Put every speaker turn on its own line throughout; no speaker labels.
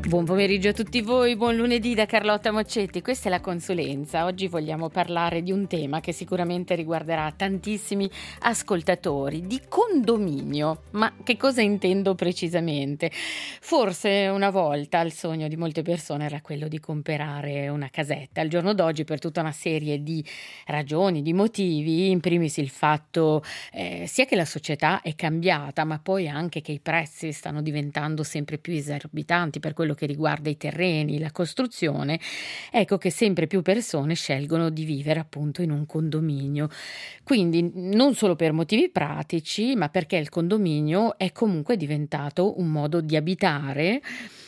Buon pomeriggio a tutti voi, buon lunedì da Carlotta Moccetti. Questa è la consulenza. Oggi vogliamo parlare di un tema che sicuramente riguarderà tantissimi ascoltatori, di condominio. Ma che cosa intendo precisamente? Forse una volta il sogno di molte persone era quello di comprare una casetta. Al giorno d'oggi, per tutta una serie di ragioni, di motivi, in primis il fatto sia che la società è cambiata, ma poi anche che i prezzi stanno diventando sempre più esorbitanti per quello che riguarda i terreni, la costruzione, ecco che sempre più persone scelgono di vivere appunto in un condominio. Quindi non solo per motivi pratici, ma perché il condominio è comunque diventato un modo di abitare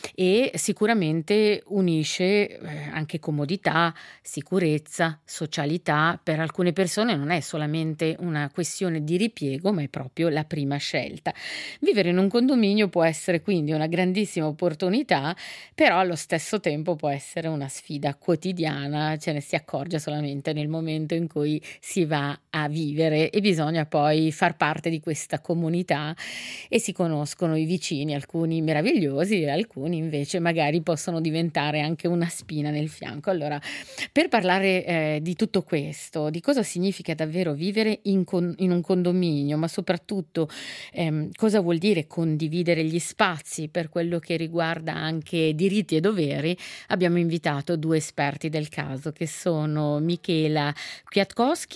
e sicuramente unisce anche comodità, sicurezza, socialità. Per alcune persone non è solamente una questione di ripiego, ma è proprio la prima scelta. Vivere in un condominio può essere quindi una grandissima opportunità, però allo stesso tempo può essere una sfida quotidiana, ce ne si accorge solamente nel momento in cui si va a vivere e bisogna poi far parte di questa comunità e si conoscono i vicini, alcuni meravigliosi e alcuni invece magari possono diventare anche una spina nel fianco. Allora, per parlare di tutto questo, di cosa significa davvero vivere in un condominio, ma soprattutto cosa vuol dire condividere gli spazi per quello che riguarda anche diritti e doveri, abbiamo invitato due esperti del caso che sono Michela Kwiatkowski,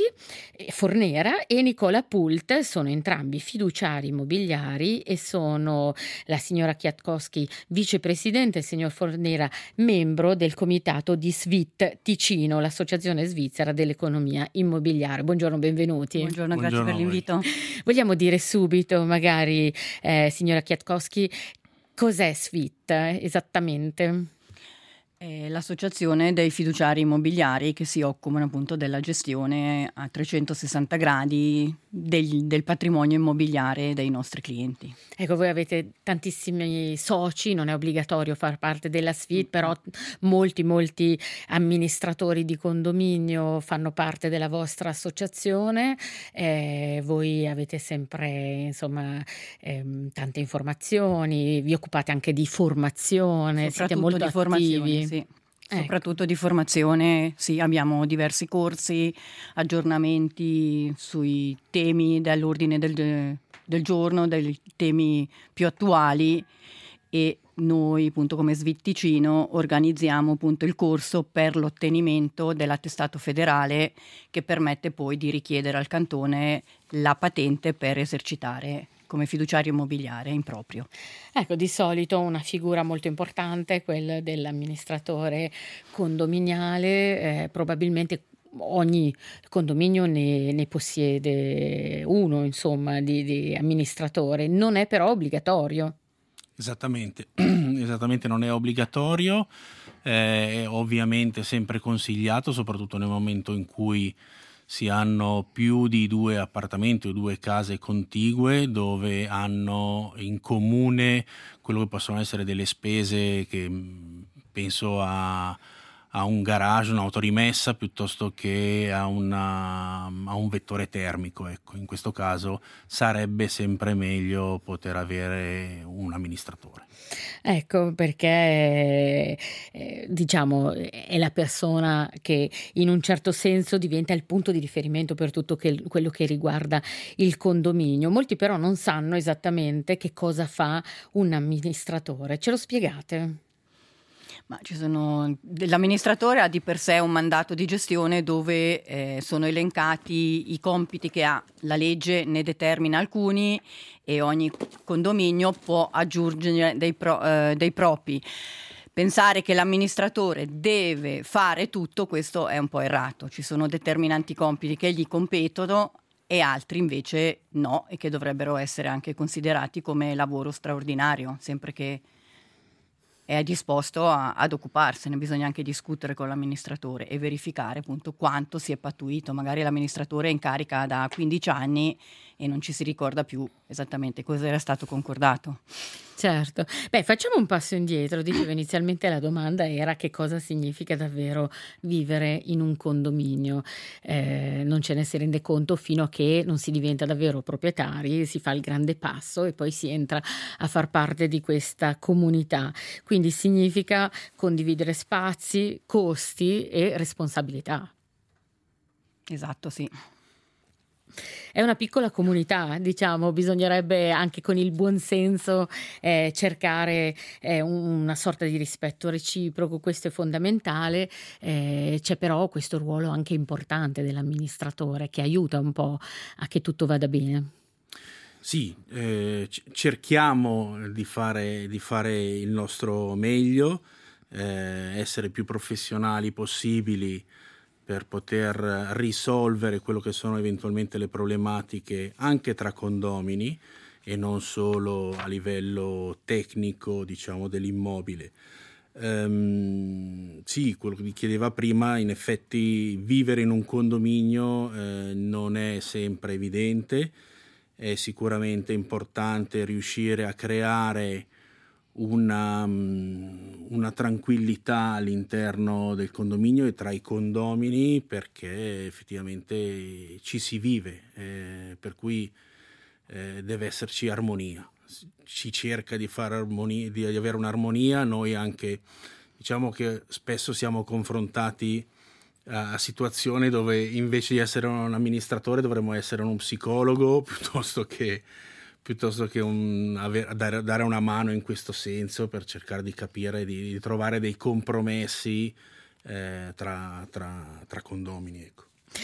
Fornera, e Nicola Pult. Sono entrambi fiduciari immobiliari e sono la signora Kwiatkowski vicepresidente e il signor Fornera membro del comitato di SVIT Ticino, l'associazione svizzera dell'economia immobiliare. Buongiorno, benvenuti.
Buongiorno, grazie per l'invito.
Vogliamo dire subito, magari, signora Kwiatkowski, cos'è SVIT esattamente?
L'associazione dei fiduciari immobiliari che si occupano appunto della gestione a 360 gradi del patrimonio immobiliare dei nostri clienti.
Ecco, voi avete tantissimi soci, non è obbligatorio far parte della SVIT, però molti amministratori di condominio fanno parte della vostra associazione. Voi avete sempre, insomma, tante informazioni, vi occupate anche di formazione, siete molto
di
attivi.
Formazione, sì.
Ecco.
Soprattutto di formazione, sì, abbiamo diversi corsi, aggiornamenti sui temi dell'ordine del giorno, dei temi più attuali, e noi appunto come SVIT Ticino organizziamo appunto il corso per l'ottenimento dell'attestato federale che permette poi di richiedere al cantone la patente per esercitare come fiduciario immobiliare in proprio.
Ecco, di solito una figura molto importante è quella dell'amministratore condominiale, probabilmente ogni condominio ne possiede uno, insomma, di amministratore, non è però obbligatorio.
Esattamente, non è obbligatorio, è ovviamente sempre consigliato, soprattutto nel momento in cui si hanno più di 2 appartamenti o 2 case contigue dove hanno in comune quello che possono essere delle spese che penso a un garage, un'autorimessa piuttosto che a un vettore termico. Ecco, in questo caso sarebbe sempre meglio poter avere un amministratore.
Ecco, perché diciamo è la persona che in un certo senso diventa il punto di riferimento per tutto quello che riguarda il condominio. Molti però non sanno esattamente che cosa fa un amministratore. Ce lo spiegate?
Ma l'amministratore ha di per sé un mandato di gestione dove sono elencati i compiti che ha. La legge ne determina alcuni e ogni condominio può aggiungere dei propri. Pensare che l'amministratore deve fare tutto, questo è un po' errato. Ci sono determinanti compiti che gli competono e altri invece no, e che dovrebbero essere anche considerati come lavoro straordinario, sempre che è disposto ad occuparsene. Bisogna anche discutere con l'amministratore e verificare appunto quanto si è pattuito. Magari l'amministratore è in carica da 15 anni e non ci si ricorda più esattamente cosa era stato concordato.
Certo. Beh, facciamo un passo indietro. Dicevo inizialmente la domanda era che cosa significa davvero vivere in un condominio. Non ce ne si rende conto fino a che non si diventa davvero proprietari, si fa il grande passo e poi si entra a far parte di questa comunità. Quindi significa condividere spazi, costi e responsabilità.
Esatto, sì.
È una piccola comunità, diciamo, bisognerebbe anche con il buon senso cercare una sorta di rispetto reciproco, questo è fondamentale. C'è però questo ruolo anche importante dell'amministratore che aiuta un po' a che tutto vada bene.
Sì, cerchiamo di fare il nostro meglio, essere più professionali possibili per poter risolvere quello che sono eventualmente le problematiche anche tra condomini e non solo a livello tecnico, diciamo, dell'immobile. Sì, quello che vi chiedeva prima, in effetti vivere in un condominio non è sempre evidente, è sicuramente importante riuscire a creare una tranquillità all'interno del condominio e tra i condomini, perché effettivamente ci si vive, per cui deve esserci armonia. Si cerca di fare armonia, di avere un'armonia. Noi anche diciamo che spesso siamo confrontati a situazioni dove invece di essere un amministratore dovremmo essere uno psicologo piuttosto che dare una mano in questo senso, per cercare di capire, di trovare dei compromessi tra condomini, ecco.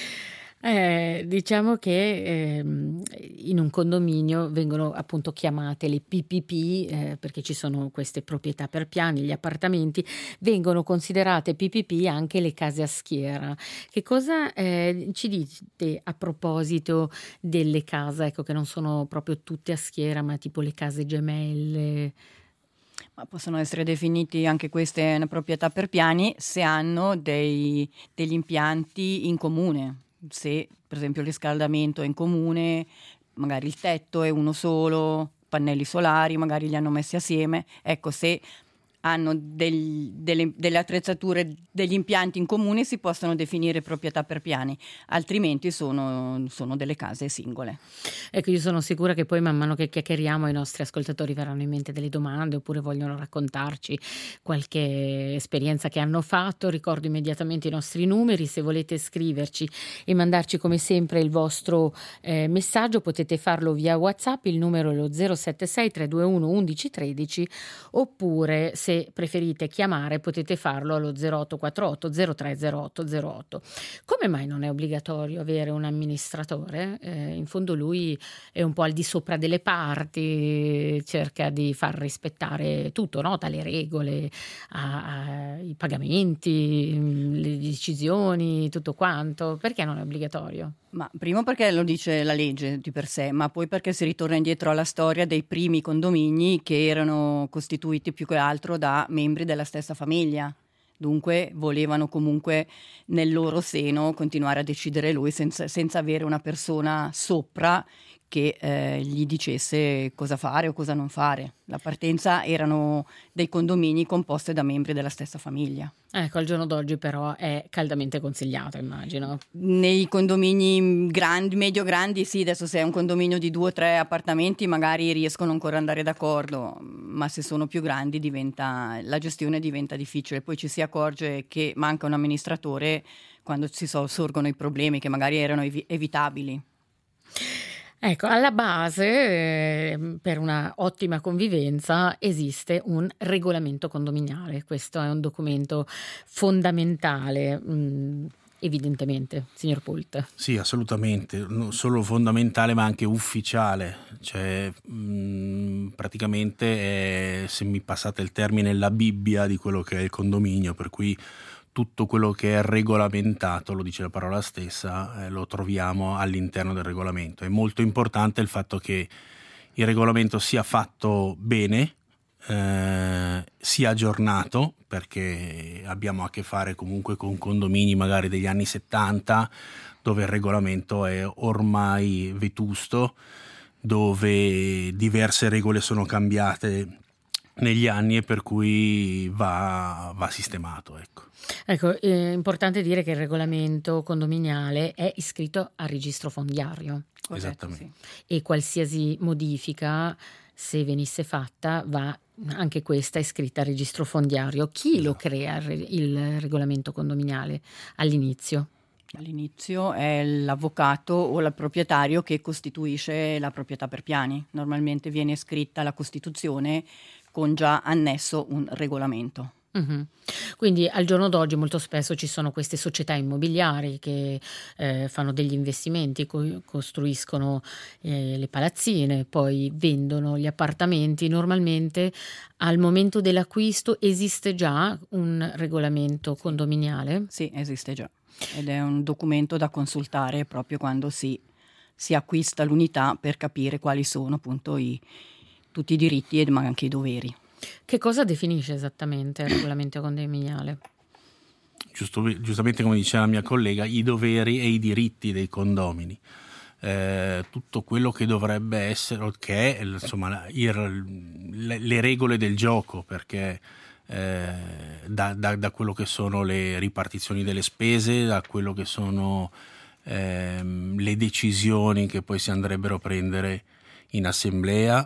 Diciamo che in un condominio vengono appunto chiamate le PPP, perché ci sono queste proprietà per piani, gli appartamenti, vengono considerate PPP anche le case a schiera. Che cosa ci dite a proposito delle case, ecco, che non sono proprio tutte a schiera, ma tipo le case gemelle?
Ma possono essere definiti anche queste una proprietà per piani se hanno degli impianti in comune. Se per esempio il riscaldamento è in comune, magari il tetto è uno solo, pannelli solari magari li hanno messi assieme, ecco, se hanno delle attrezzature, degli impianti in comune, si possono definire proprietà per piani, altrimenti sono delle case singole.
Ecco, io sono sicura che poi man mano che chiacchieriamo ai nostri ascoltatori verranno in mente delle domande oppure vogliono raccontarci qualche esperienza che hanno fatto. Ricordo immediatamente i nostri numeri: se volete scriverci e mandarci come sempre il vostro messaggio potete farlo via WhatsApp, il numero è lo 076 321 1113, oppure se preferite chiamare potete farlo allo 0848 030808. Come mai non è obbligatorio avere un amministratore? In fondo lui è un po' al di sopra delle parti, cerca di far rispettare tutto, no? Dalle regole ai pagamenti, le decisioni, tutto quanto. Perché non è obbligatorio?
Ma primo perché lo dice la legge di per sé, ma poi perché si ritorna indietro alla storia dei primi condomini che erano costituiti più che altro da membri della stessa famiglia. Dunque volevano comunque nel loro seno continuare a decidere lui senza avere una persona sopra che gli dicesse cosa fare o cosa non fare. La partenza erano dei condomini composti da membri della stessa famiglia.
Ecco, al giorno d'oggi però è caldamente consigliato, immagino.
Nei condomini grandi, medio-grandi, sì, adesso se è un condominio di 2 o 3 appartamenti magari riescono ancora ad andare d'accordo, ma se sono più grandi la gestione diventa difficile. Poi ci si accorge che manca un amministratore quando sorgono i problemi che magari erano evitabili.
Ecco, alla base, per una ottima convivenza esiste un regolamento condominiale. Questo è un documento fondamentale, evidentemente, signor Pult.
Sì, assolutamente, non solo fondamentale ma anche ufficiale, cioè praticamente è, se mi passate il termine, la Bibbia di quello che è il condominio, per cui tutto quello che è regolamentato, lo dice la parola stessa, lo troviamo all'interno del regolamento. È molto importante il fatto che il regolamento sia fatto bene, sia aggiornato, perché abbiamo a che fare comunque con condomini magari degli anni 70, dove il regolamento è ormai vetusto, dove diverse regole sono cambiate negli anni e per cui va sistemato.
Ecco, è importante dire che il regolamento condominiale è iscritto al registro fondiario.
Esattamente.
Sì. E qualsiasi modifica, se venisse fatta, va anche questa iscritta al registro fondiario. Chi lo crea il regolamento condominiale all'inizio?
All'inizio è l'avvocato o il proprietario che costituisce la proprietà per piani. Normalmente viene scritta la costituzione con già annesso un regolamento.
Uh-huh. Quindi al giorno d'oggi molto spesso ci sono queste società immobiliari che fanno degli investimenti, costruiscono le palazzine, poi vendono gli appartamenti. Normalmente al momento dell'acquisto esiste già un regolamento condominiale?
Sì, esiste già ed è un documento da consultare proprio quando si acquista l'unità, per capire quali sono appunto tutti i diritti ma anche i doveri.
Che cosa definisce esattamente il regolamento condominiale?
Giustamente come diceva la mia collega, i doveri e i diritti dei condomini. Tutto quello che dovrebbe essere, che è insomma le regole del gioco, perché da quello che sono le ripartizioni delle spese, da quello che sono le decisioni che poi si andrebbero a prendere in assemblea.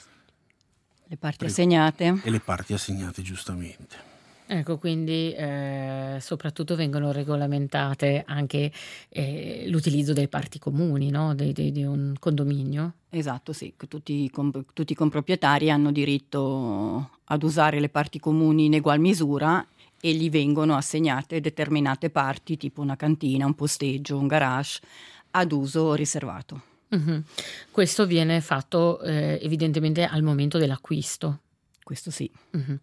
Le parti assegnate.
E le parti assegnate, giustamente.
Ecco, quindi soprattutto vengono regolamentate anche l'utilizzo delle parti comuni, no? di un condominio.
Esatto, sì, tutti i comproprietari hanno diritto ad usare le parti comuni in egual misura e gli vengono assegnate determinate parti, tipo una cantina, un posteggio, un garage, ad uso riservato.
Uh-huh. Questo viene fatto evidentemente al momento dell'acquisto.
Questo sì.
Uh-huh.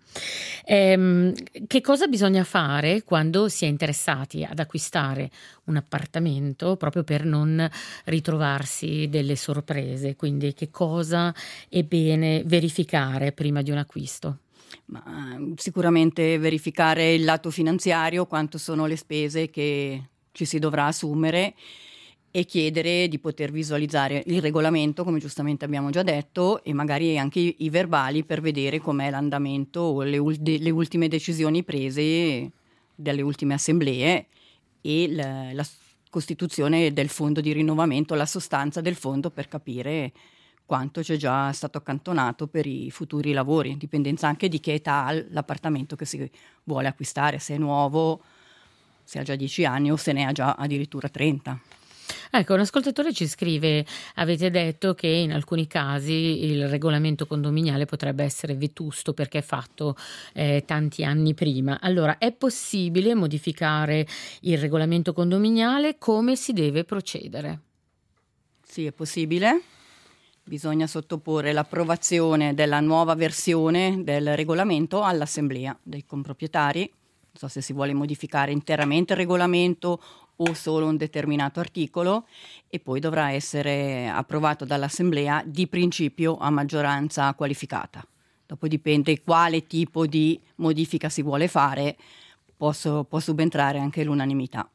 Che cosa bisogna fare quando si è interessati ad acquistare un appartamento, proprio per non ritrovarsi delle sorprese? Quindi che cosa è bene verificare prima di un acquisto?
Ma sicuramente verificare il lato finanziario, quanto sono le spese che ci si dovrà assumere, e chiedere di poter visualizzare il regolamento, come giustamente abbiamo già detto, e magari anche i verbali per vedere com'è l'andamento o le ultime decisioni prese dalle ultime assemblee e la costituzione del fondo di rinnovamento, la sostanza del fondo, per capire quanto c'è già stato accantonato per i futuri lavori, in dipendenza anche di che età ha l'appartamento che si vuole acquistare, se è nuovo, se ha già 10 anni o se ne ha già addirittura 30.
Ecco, un ascoltatore ci scrive: avete detto che in alcuni casi il regolamento condominiale potrebbe essere vetusto perché è fatto tanti anni prima. Allora, è possibile modificare il regolamento condominiale? Come si deve procedere?
Sì, è possibile. Bisogna sottoporre l'approvazione della nuova versione del regolamento all'assemblea dei comproprietari. Non so se si vuole modificare interamente il regolamento o solo un determinato articolo, e poi dovrà essere approvato dall'assemblea di principio a maggioranza qualificata. Dopo dipende quale tipo di modifica si vuole fare, può subentrare anche l'unanimità.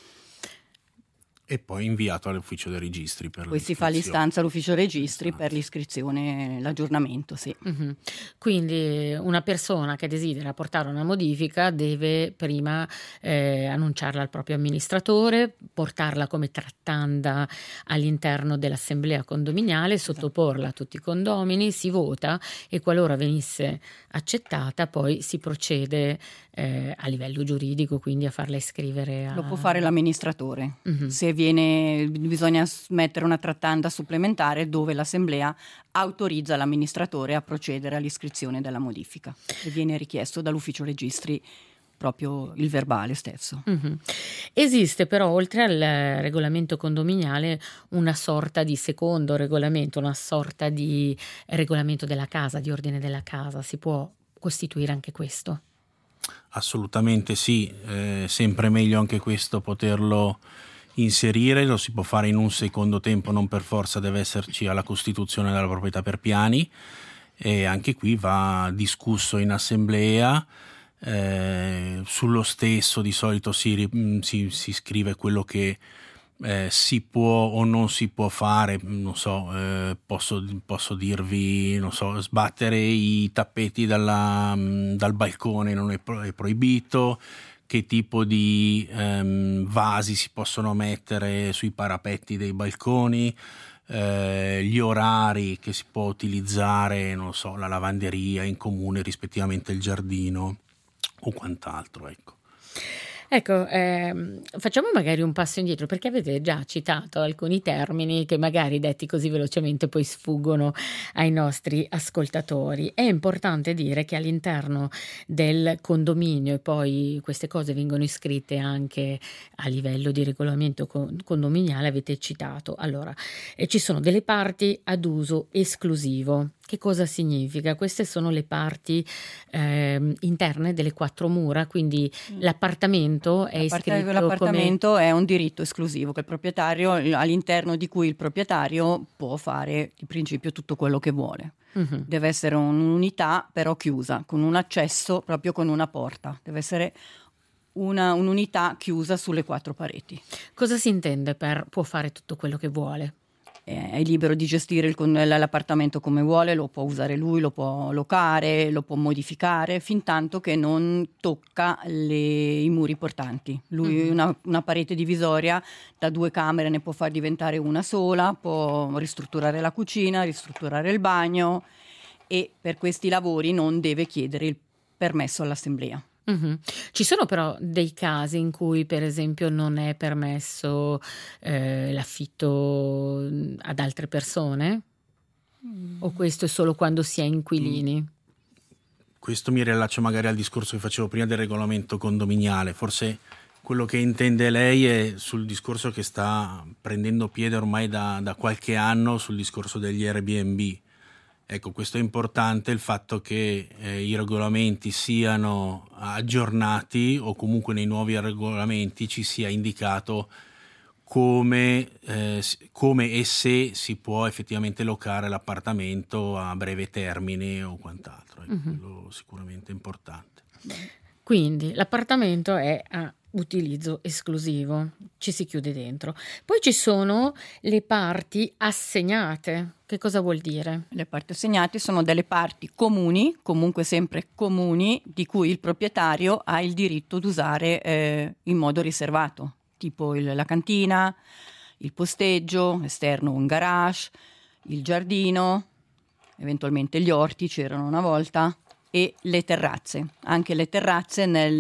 E poi inviato all'ufficio dei registri per
poi si fa l'istanza all'ufficio registri per l'iscrizione, l'aggiornamento, sì.
Uh-huh. Quindi una persona che desidera portare una modifica deve prima annunciarla al proprio amministratore, portarla come trattanda all'interno dell'assemblea condominiale, sottoporla a tutti i condomini, si vota e qualora venisse accettata poi si procede a livello giuridico, quindi a farla iscrivere.
Lo può fare l'amministratore.
Uh-huh.
Se bisogna mettere una trattanda supplementare dove l'assemblea autorizza l'amministratore a procedere all'iscrizione della modifica e viene richiesto dall'ufficio registri proprio il verbale stesso.
Uh-huh. Esiste però, oltre al regolamento condominiale, una sorta di secondo regolamento, una sorta di regolamento della casa, di ordine della casa. Si può costituire anche questo?
Assolutamente sì, sempre meglio anche questo poterlo inserire, lo si può fare in un secondo tempo, non per forza deve esserci alla costituzione della proprietà per piani, e anche qui va discusso in assemblea. Sullo stesso di solito si scrive quello che si può o non si può fare, non so, posso dirvi, non so, sbattere i tappeti dal balcone non è proibito, che tipo di vasi si possono mettere sui parapetti dei balconi, gli orari che si può utilizzare, non so, la lavanderia in comune, rispettivamente il giardino o quant'altro, ecco.
Ecco, facciamo magari un passo indietro, perché avete già citato alcuni termini che magari detti così velocemente poi sfuggono ai nostri ascoltatori. È importante dire che all'interno del condominio, e poi queste cose vengono iscritte anche a livello di regolamento condominiale, avete citato, allora, ci sono delle parti ad uso esclusivo. Che cosa significa? Queste sono le parti interne delle quattro mura, quindi l'appartamento è iscritto
l'appartamento come... è un diritto esclusivo che il proprietario, all'interno di cui il proprietario può fare in principio tutto quello che vuole. Uh-huh. Deve essere un'unità però chiusa, con un accesso proprio con una porta. Deve essere un'unità chiusa sulle quattro pareti.
Cosa si intende per può fare tutto quello che vuole?
È libero di gestire l'appartamento come vuole, lo può usare lui, lo può locare, lo può modificare, fin tanto che non tocca i muri portanti. Lui una parete divisoria da 2 camere ne può far diventare una sola, può ristrutturare la cucina, ristrutturare il bagno, e per questi lavori non deve chiedere il permesso all'assemblea.
Uh-huh. Ci sono però dei casi in cui per esempio non è permesso l'affitto ad altre persone? O questo è solo quando si è inquilini?
Questo mi rilaccio magari al discorso che facevo prima del regolamento condominiale. Forse quello che intende lei è sul discorso che sta prendendo piede ormai da qualche anno, sul discorso degli Airbnb. Ecco, questo è importante, il fatto che i regolamenti siano aggiornati, o comunque nei nuovi regolamenti ci sia indicato come e se si può effettivamente locare l'appartamento a breve termine o quant'altro. Quello sicuramente importante.
Quindi l'appartamento è a utilizzo esclusivo, ci si chiude dentro. Poi ci sono le parti assegnate. Che cosa vuol dire?
Le parti assegnate sono delle parti comuni, comunque sempre comuni, di cui il proprietario ha il diritto di usare in modo riservato, tipo la cantina, il posteggio, esterno un garage, il giardino, eventualmente gli orti c'erano una volta, e le terrazze. Anche le terrazze nel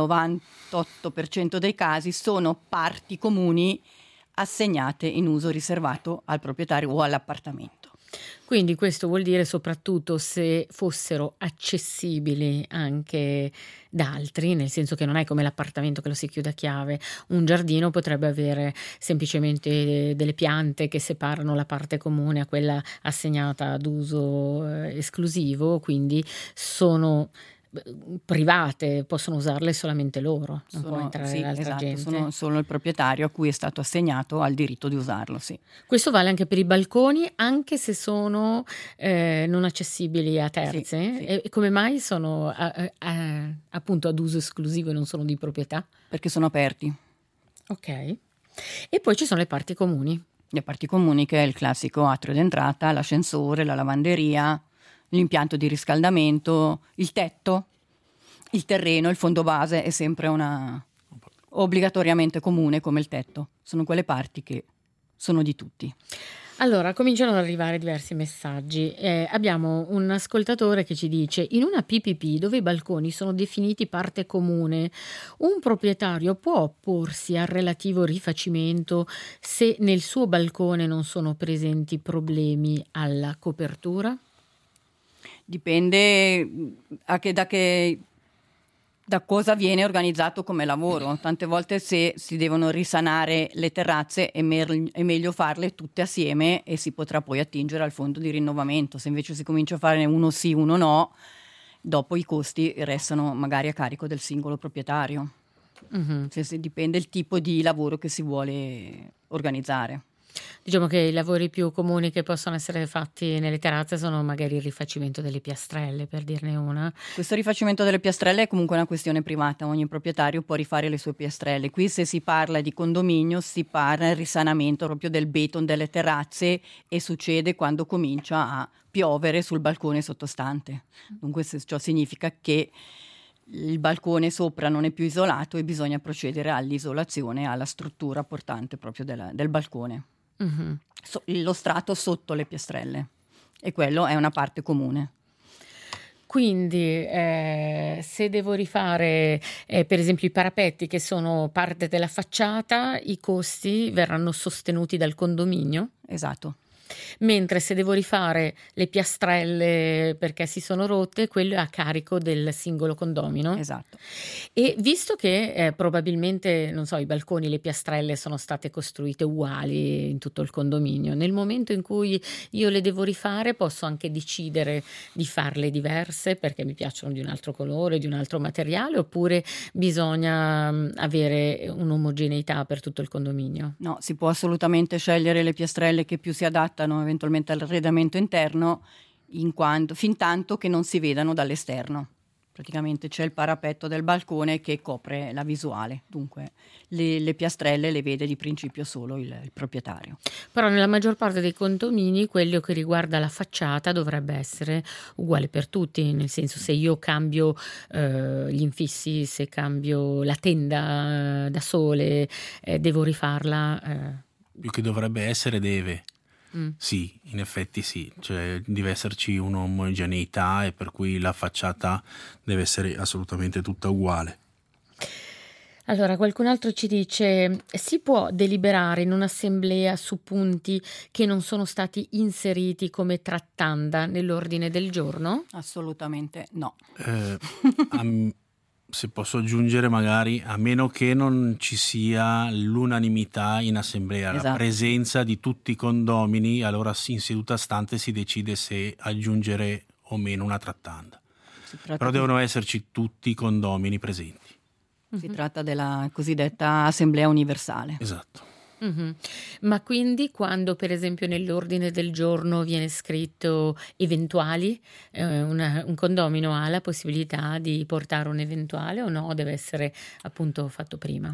98% dei casi sono parti comuni assegnate in uso riservato al proprietario o all'appartamento.
Quindi questo vuol dire soprattutto se fossero accessibili anche da altri, nel senso che non è come l'appartamento che lo si chiude a chiave. Un giardino potrebbe avere semplicemente delle piante che separano la parte comune a quella assegnata ad uso esclusivo, quindi sono private, possono usarle solamente loro, non può entrare l'altra gente.
Sono solo il proprietario a cui è stato assegnato al diritto di usarlo, sì.
Questo vale anche per i balconi, anche se sono non accessibili a terzi? Sì. E come mai sono appunto ad uso esclusivo e non sono di proprietà?
Perché sono aperti.
Ok. E poi ci sono le parti comuni.
Le parti comuni, che è il classico atrio d'entrata, l'ascensore, la lavanderia, l'impianto di riscaldamento, il tetto, il terreno, il fondo base è sempre obbligatoriamente comune come il tetto. Sono quelle parti che sono di tutti.
Allora, cominciano ad arrivare diversi messaggi. Abbiamo un ascoltatore che ci dice: in una PPP dove i balconi sono definiti parte comune, un proprietario può opporsi al relativo rifacimento se nel suo balcone non sono presenti problemi alla copertura?
Dipende da cosa viene organizzato come lavoro. Tante volte se si devono risanare le terrazze è meglio farle tutte assieme e si potrà poi attingere al fondo di rinnovamento. Se invece si comincia a fare uno sì, uno no, dopo i costi restano magari a carico del singolo proprietario. Se dipende il tipo di lavoro che si vuole organizzare.
Diciamo che i lavori più comuni che possono essere fatti nelle terrazze sono magari il rifacimento delle piastrelle, per dirne una.
Questo rifacimento delle piastrelle è comunque una questione privata, ogni proprietario può rifare le sue piastrelle. Qui se si parla di condominio si parla del risanamento proprio del beton delle terrazze e succede quando comincia a piovere sul balcone sottostante. Dunque ciò significa che il balcone sopra non è più isolato e bisogna procedere all'isolazione, alla struttura portante proprio del balcone.
Mm-hmm.
Lo strato sotto le piastrelle, e quello è una parte comune.
Quindi se devo rifare per esempio i parapetti che sono parte della facciata, i costi verranno sostenuti dal condominio?
Esatto.
Mentre se devo rifare le piastrelle perché si sono rotte, quello è a carico del singolo condomino.
Esatto.
E visto che probabilmente, non so, i balconi, le piastrelle sono state costruite uguali in tutto il condominio, nel momento in cui io le devo rifare posso anche decidere di farle diverse perché mi piacciono di un altro colore, di un altro materiale, oppure bisogna avere un'omogeneità per tutto il condominio?
No, si può assolutamente scegliere le piastrelle che più si adattano eventualmente all'arredamento interno, fin tanto che non si vedano dall'esterno. Praticamente c'è il parapetto del balcone che copre la visuale, dunque le piastrelle le vede di principio solo il proprietario.
Però nella maggior parte dei condomini quello che riguarda la facciata dovrebbe essere uguale per tutti, nel senso se io cambio gli infissi, se cambio la tenda da sole, devo rifarla.
Più che dovrebbe essere, deve. Sì, in effetti sì, cioè deve esserci un'omogeneità e per cui la facciata deve essere assolutamente tutta uguale.
Allora, qualcun altro ci dice: si può deliberare in un'assemblea su punti che non sono stati inseriti come trattanda nell'ordine del giorno?
Assolutamente no.
Se posso aggiungere magari, a meno che non ci sia l'unanimità in assemblea,
esatto,
la presenza di tutti i condomini, allora in seduta stante si decide se aggiungere o meno una trattanda. Però devono esserci tutti i condomini presenti.
Si tratta della cosiddetta assemblea universale.
Esatto.
Mm-hmm. Ma quindi quando per esempio nell'ordine del giorno viene scritto eventuali, un condomino ha la possibilità di portare un eventuale o no? Deve essere appunto fatto prima?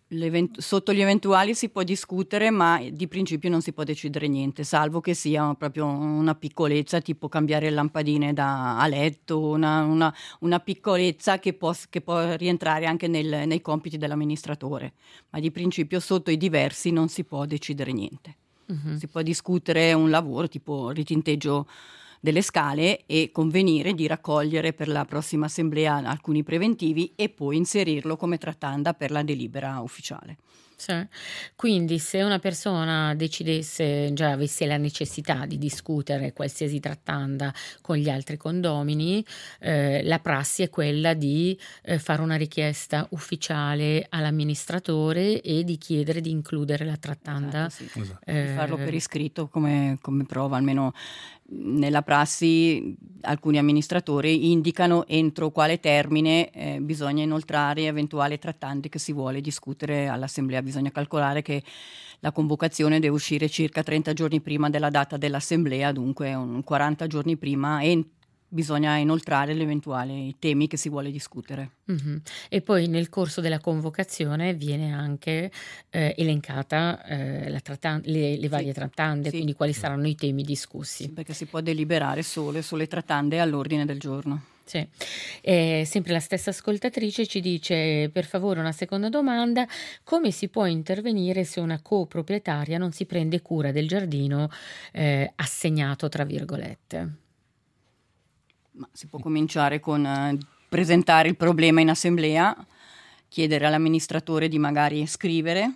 Sotto gli eventuali si può discutere, ma di principio non si può decidere niente, salvo che sia proprio una piccolezza, tipo cambiare lampadine a letto, una piccolezza che può rientrare anche nei compiti dell'amministratore, ma di principio sotto i diversi non si può decidere niente. Uh-huh. Si può discutere un lavoro tipo ritinteggio delle scale e convenire di raccogliere per la prossima assemblea alcuni preventivi e poi inserirlo come trattanda per la delibera ufficiale.
Sì. Quindi se una persona decidesse, già avesse la necessità di discutere qualsiasi trattanda con gli altri condomini, la prassi è quella di fare una richiesta ufficiale all'amministratore e di chiedere di includere la trattanda.
Esatto, sì. Di farlo per iscritto come prova, almeno nella prassi alcuni amministratori indicano entro quale termine bisogna inoltrare eventuali trattande che si vuole discutere all'assemblea. Bisogna calcolare che la convocazione deve uscire circa 30 giorni prima della data dell'assemblea, dunque 40 giorni prima, e bisogna inoltrare gli eventuali temi che si vuole discutere.
Mm-hmm. E poi nel corso della convocazione viene anche elencata le varie trattande, sì. Quindi quali saranno i temi discussi.
Sì, perché si può deliberare solo sulle trattande all'ordine del giorno.
Sì. Sempre la stessa ascoltatrice ci dice: per favore una seconda domanda, come si può intervenire se una coproprietaria non si prende cura del giardino assegnato tra virgolette?
Ma si può cominciare con presentare il problema in assemblea, chiedere all'amministratore di magari scrivere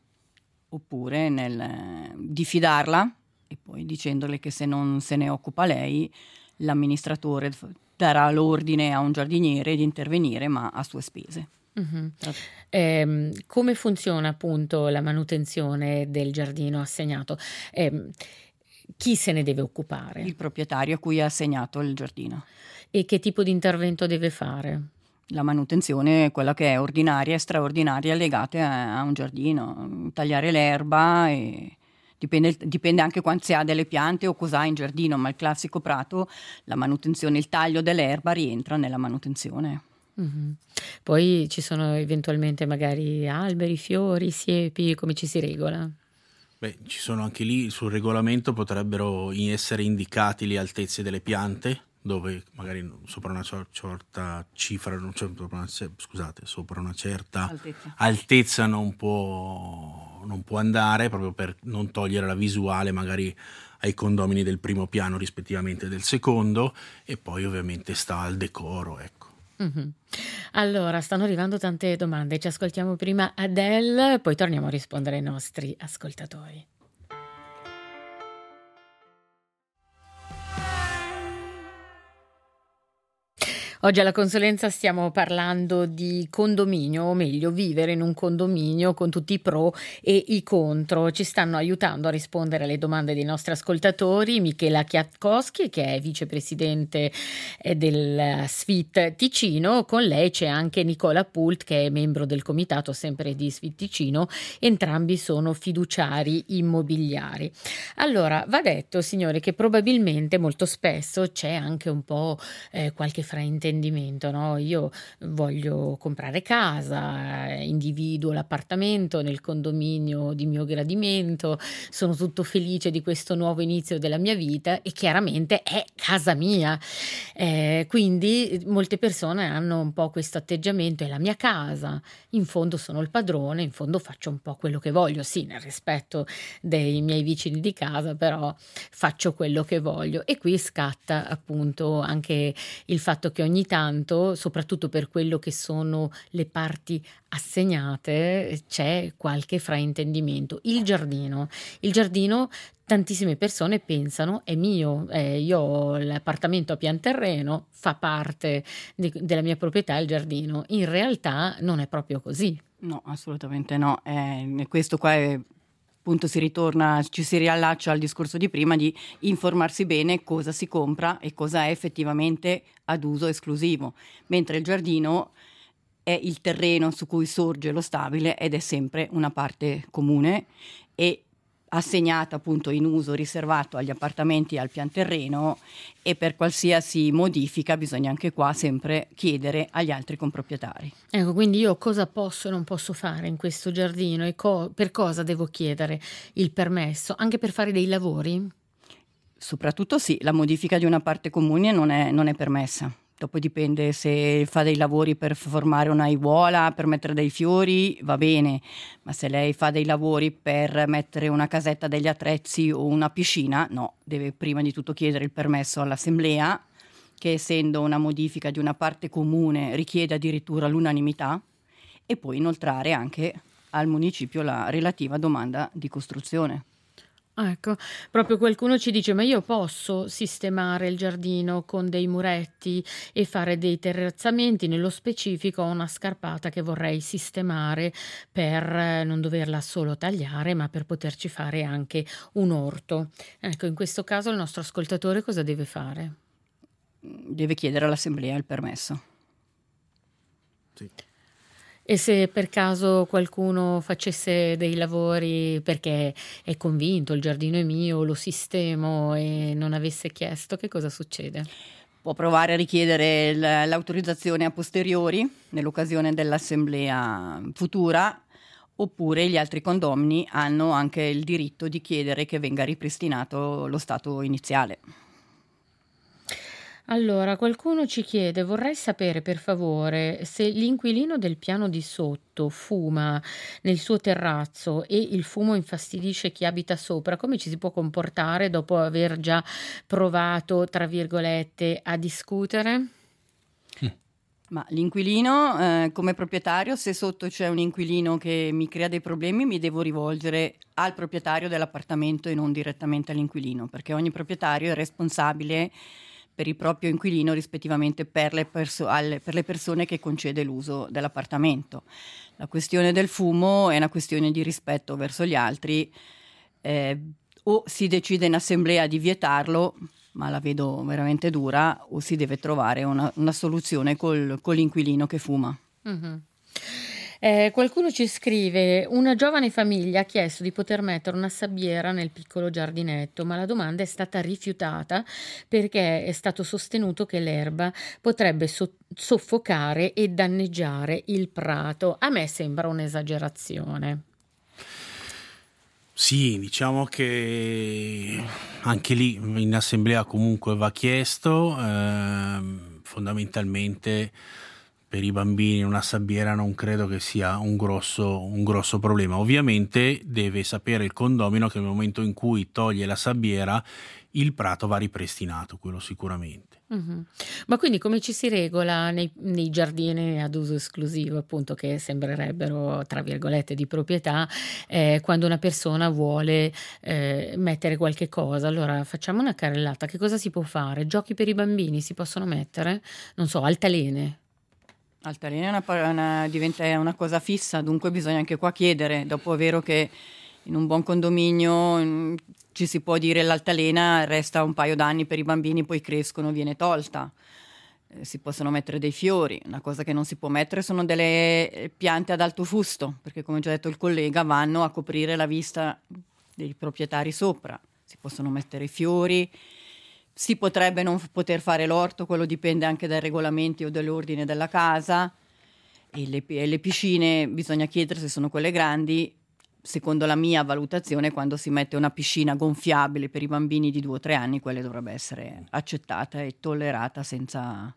oppure diffidarla e poi dicendole che se non se ne occupa lei, l'amministratore darà l'ordine a un giardiniere di intervenire, ma a sue spese.
Mm-hmm. Come funziona appunto la manutenzione del giardino assegnato? Chi se ne deve occupare?
Il proprietario a cui è assegnato il giardino.
E che tipo di intervento deve fare?
La manutenzione è quella che è ordinaria e straordinaria legate a un giardino, tagliare l'erba e Dipende anche quanto si ha delle piante o cosa ha in giardino, ma il classico prato, la manutenzione, il taglio dell'erba rientra nella manutenzione.
Mhm. Poi ci sono eventualmente magari alberi, fiori, siepi, come ci si regola?
Beh, ci sono anche lì sul regolamento, potrebbero essere indicati le altezze delle piante, dove magari sopra una certa cifra, sopra una certa altezza non può andare, proprio per non togliere la visuale magari ai condomini del primo piano rispettivamente del secondo, e poi ovviamente sta al decoro, ecco.
Mhm. Allora, stanno arrivando tante domande, ci ascoltiamo prima Adele, poi torniamo a rispondere ai nostri ascoltatori. Oggi alla consulenza stiamo parlando di condominio, o meglio vivere in un condominio, con tutti i pro e i contro. Ci stanno aiutando a rispondere alle domande dei nostri ascoltatori Michela Chiatkowski, che è vicepresidente del SFIT Ticino. Con lei c'è anche Nicola Pult, che è membro del comitato sempre di SFIT Ticino. Entrambi sono fiduciari immobiliari. Allora, va detto, signore, che probabilmente molto spesso c'è anche un po' qualche fraintendimento, no? Io voglio comprare casa, individuo l'appartamento nel condominio di mio gradimento, sono tutto felice di questo nuovo inizio della mia vita e chiaramente è casa mia. Quindi molte persone hanno un po' questo atteggiamento: è la mia casa, in fondo sono il padrone, in fondo faccio un po' quello che voglio, sì, nel rispetto dei miei vicini di casa, però faccio quello che voglio. E qui scatta appunto anche il fatto che ogni tanto, soprattutto per quello che sono le parti assegnate, c'è qualche fraintendimento. Il giardino, tantissime persone pensano è mio, io ho l'appartamento a pian terreno, fa parte della mia proprietà il giardino. In realtà non è proprio così.
No, assolutamente no. Questo qua è, appunto, ci si riallaccia al discorso di prima di informarsi bene cosa si compra e cosa è effettivamente ad uso esclusivo, mentre il giardino è il terreno su cui sorge lo stabile ed è sempre una parte comune e assegnata appunto in uso riservato agli appartamenti al pian terreno, e per qualsiasi modifica bisogna anche qua sempre chiedere agli altri comproprietari.
Ecco, quindi io cosa posso e non posso fare in questo giardino e per cosa devo chiedere il permesso? Anche per fare dei lavori?
Soprattutto sì, la modifica di una parte comune non è permessa. Dopo dipende, se fa dei lavori per formare una aiuola, per mettere dei fiori, va bene, ma se lei fa dei lavori per mettere una casetta degli attrezzi o una piscina, no, deve prima di tutto chiedere il permesso all'assemblea, che essendo una modifica di una parte comune richiede addirittura l'unanimità, e poi inoltrare anche al municipio la relativa domanda di costruzione.
Ecco, proprio qualcuno ci dice: ma io posso sistemare il giardino con dei muretti e fare dei terrazzamenti? Nello specifico ho una scarpata che vorrei sistemare per non doverla solo tagliare, ma per poterci fare anche un orto. Ecco, in questo caso il nostro ascoltatore cosa deve fare?
Deve chiedere all'assemblea il permesso.
Sì.
E se per caso qualcuno facesse dei lavori perché è convinto il giardino è mio, lo sistemo, e non avesse chiesto, che cosa succede?
Può provare a richiedere l'autorizzazione a posteriori nell'occasione dell'assemblea futura, oppure gli altri condomini hanno anche il diritto di chiedere che venga ripristinato lo stato iniziale.
Allora, qualcuno ci chiede: vorrei sapere per favore se l'inquilino del piano di sotto fuma nel suo terrazzo e il fumo infastidisce chi abita sopra, come ci si può comportare dopo aver già provato, tra virgolette, a discutere?
Ma l'inquilino, come proprietario, se sotto c'è un inquilino che mi crea dei problemi, mi devo rivolgere al proprietario dell'appartamento e non direttamente all'inquilino, perché ogni proprietario è responsabile per il proprio inquilino, rispettivamente per le persone che concede l'uso dell'appartamento. La questione del fumo è una questione di rispetto verso gli altri, o si decide in assemblea di vietarlo, ma la vedo veramente dura, o si deve trovare una soluzione con l'inquilino che fuma.
Mm-hmm. Qualcuno ci scrive: una giovane famiglia ha chiesto di poter mettere una sabbiera nel piccolo giardinetto, ma la domanda è stata rifiutata perché è stato sostenuto che l'erba potrebbe soffocare e danneggiare il prato. A me sembra un'esagerazione.
Sì, diciamo che anche lì in assemblea comunque va chiesto, fondamentalmente per i bambini una sabbiera non credo che sia un grosso problema. Ovviamente deve sapere il condomino che nel momento in cui toglie la sabbiera il prato va ripristinato, quello sicuramente.
Ma quindi come ci si regola nei giardini ad uso esclusivo, appunto, che sembrerebbero, tra virgolette, di proprietà, quando una persona vuole mettere qualche cosa? Allora facciamo una carrellata, che cosa si può fare? Giochi per i bambini si possono mettere? Non so, altalene.
Altalena diventa una cosa fissa, dunque bisogna anche qua chiedere. Dopo è vero che in un buon condominio ci si può dire l'altalena resta un paio d'anni per i bambini, poi crescono, viene tolta. Si possono mettere dei fiori. Una cosa che non si può mettere sono delle piante ad alto fusto, perché come già detto il collega vanno a coprire la vista dei proprietari sopra. Si possono mettere i fiori. Si potrebbe non poter fare l'orto, quello dipende anche dai regolamenti o dall'ordine della casa. E le piscine bisogna chiedere se sono quelle grandi. Secondo la mia valutazione, quando si mette una piscina gonfiabile per i bambini di 2 o 3 anni, quella dovrebbe essere accettata e tollerata senza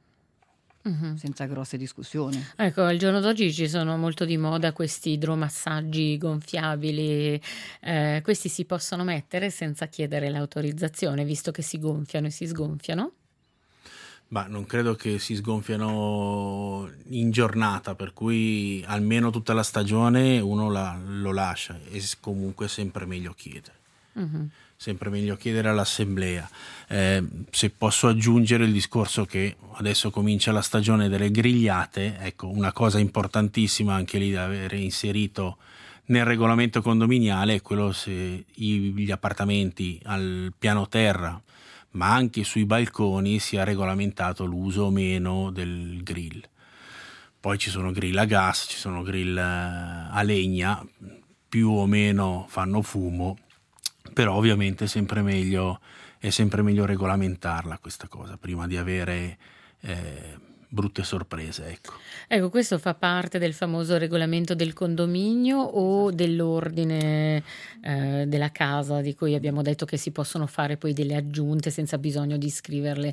grosse discussioni.
Ecco, al giorno d'oggi ci sono molto di moda questi idromassaggi gonfiabili, questi si possono mettere senza chiedere l'autorizzazione, visto che si gonfiano e si sgonfiano?
Ma non credo che si sgonfiano in giornata, per cui almeno tutta la stagione uno lo lascia, e comunque è sempre meglio chiedere. Sempre meglio chiedere all'assemblea. Se posso aggiungere il discorso che adesso comincia la stagione delle grigliate, ecco, una cosa importantissima anche lì da avere inserito nel regolamento condominiale è quello se gli appartamenti al piano terra ma anche sui balconi sia regolamentato l'uso o meno del grill. Poi ci sono grill a gas, ci sono grill a legna, più o meno fanno fumo, però ovviamente è sempre meglio regolamentarla questa cosa prima di avere brutte sorprese, ecco.
Ecco, questo fa parte del famoso regolamento del condominio o dell'ordine della casa, di cui abbiamo detto che si possono fare poi delle aggiunte senza bisogno di scriverle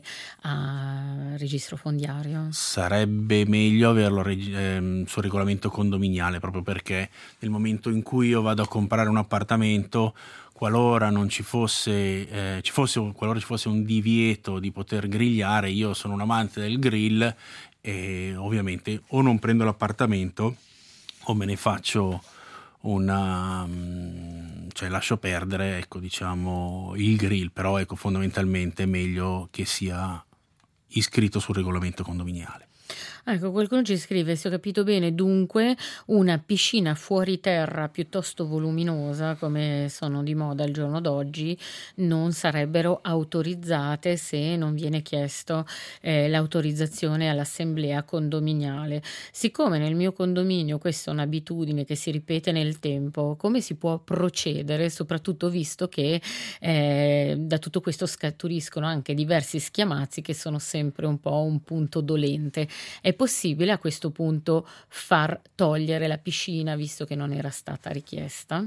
a registro fondiario?
Sarebbe meglio averlo sul regolamento condominiale, proprio perché nel momento in cui io vado a comprare un appartamento, qualora ci fosse un divieto di poter grigliare, io sono un amante del grill e ovviamente o non prendo l'appartamento o me ne faccio lascio perdere, ecco, diciamo, il grill, però ecco, fondamentalmente è meglio che sia iscritto sul regolamento condominiale.
Ecco, qualcuno ci scrive, se ho capito bene, dunque una piscina fuori terra piuttosto voluminosa, come sono di moda al giorno d'oggi, non sarebbero autorizzate se non viene chiesto l'autorizzazione all'assemblea condominiale. Siccome nel mio condominio questa è un'abitudine che si ripete nel tempo, come si può procedere, soprattutto visto che da tutto questo scaturiscono anche diversi schiamazzi che sono sempre un po' un punto dolente. È possibile a questo punto far togliere la piscina, visto che non era stata richiesta?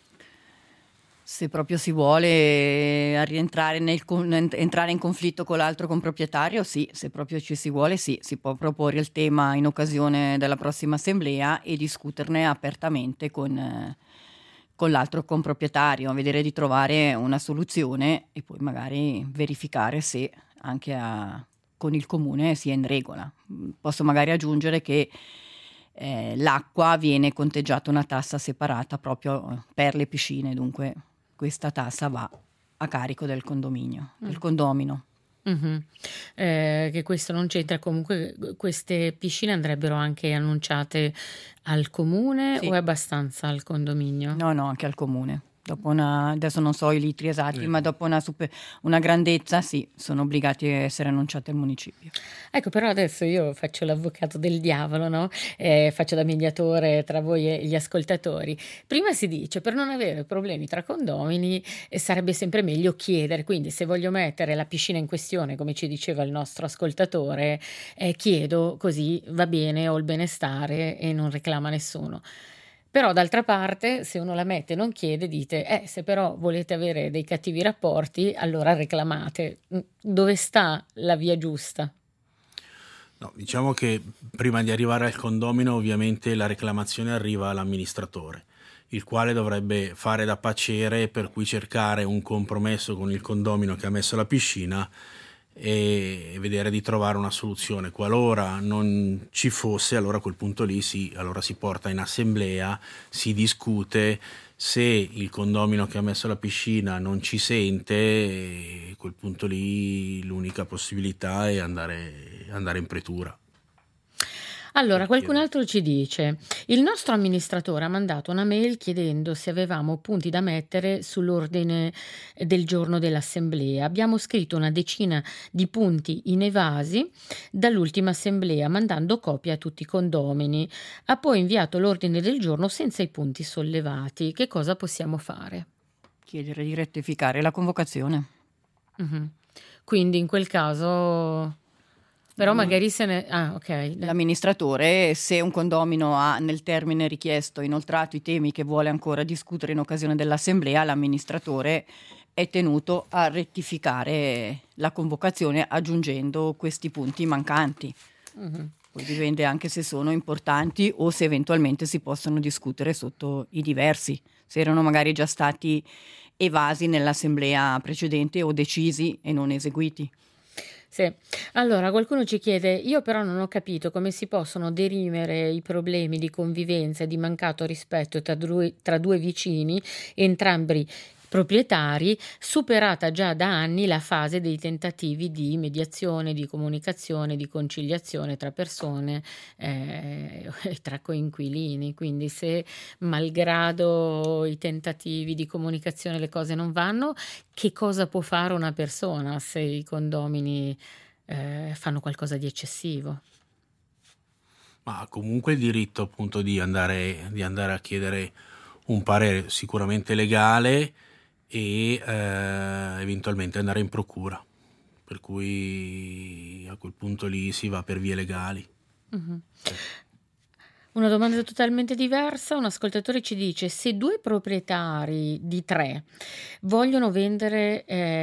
Se proprio si vuole rientrare entrare in conflitto con l'altro comproprietario, sì. Se proprio ci si vuole, sì. Si può proporre il tema in occasione della prossima assemblea e discuterne apertamente con l'altro comproprietario, vedere di trovare una soluzione e poi magari verificare se anche con il comune sia in regola. Posso magari aggiungere che l'acqua viene conteggiata una tassa separata proprio per le piscine, dunque questa tassa va a carico del condominio, del condomino.
Che questo non c'entra, comunque queste piscine andrebbero anche annunciate al comune, sì, o è abbastanza al condominio?
No, anche al comune. Dopo adesso non so i litri esatti, ma dopo una grandezza sì, sono obbligati a essere annunciati al municipio.
Ecco, però adesso io faccio l'avvocato del diavolo, no? Faccio da mediatore tra voi e gli ascoltatori. Prima si dice, per non avere problemi tra condomini, sarebbe sempre meglio chiedere, quindi se voglio mettere la piscina in questione, come ci diceva il nostro ascoltatore, chiedo, così va bene, ho il benestare e non reclama nessuno. Però d'altra parte, se uno la mette e non chiede, dite, se però volete avere dei cattivi rapporti, allora reclamate. Dove sta la via giusta?
No, diciamo che prima di arrivare al condomino ovviamente la reclamazione arriva all'amministratore, il quale dovrebbe fare da paciere, per cui cercare un compromesso con il condomino che ha messo la piscina e vedere di trovare una soluzione. Qualora non ci fosse, allora a quel punto lì allora si porta in assemblea, si discute. Se il condomino che ha messo la piscina non ci sente, a quel punto lì l'unica possibilità è andare in pretura.
Allora, qualcun altro ci dice, il nostro amministratore ha mandato una mail chiedendo se avevamo punti da mettere sull'ordine del giorno dell'assemblea. Abbiamo scritto una decina di punti inevasi dall'ultima assemblea, mandando copia a tutti i condomini. Ha poi inviato l'ordine del giorno senza i punti sollevati. Che cosa possiamo fare?
Chiedere di rettificare la convocazione.
Quindi in quel caso... Però magari se ne... ok.
L'amministratore, se un condomino ha nel termine richiesto inoltrato i temi che vuole ancora discutere in occasione dell'assemblea, l'amministratore è tenuto a rettificare la convocazione aggiungendo questi punti mancanti. Poi dipende anche se sono importanti o se eventualmente si possono discutere sotto i diversi, se erano magari già stati evasi nell'assemblea precedente o decisi e non eseguiti.
Sì, allora qualcuno ci chiede, io però non ho capito come si possono dirimere i problemi di convivenza e di mancato rispetto tra due vicini, entrambi proprietari, superata già da anni la fase dei tentativi di mediazione, di comunicazione, di conciliazione tra persone e tra coinquilini. Quindi se malgrado i tentativi di comunicazione le cose non vanno, che cosa può fare una persona se i condomini fanno qualcosa di eccessivo?
Ma comunque il diritto appunto di andare a chiedere un parere sicuramente legale e eventualmente andare in procura, per cui a quel punto lì si va per vie legali.
Una domanda totalmente diversa, un ascoltatore ci dice, se due proprietari di 3 vogliono vendere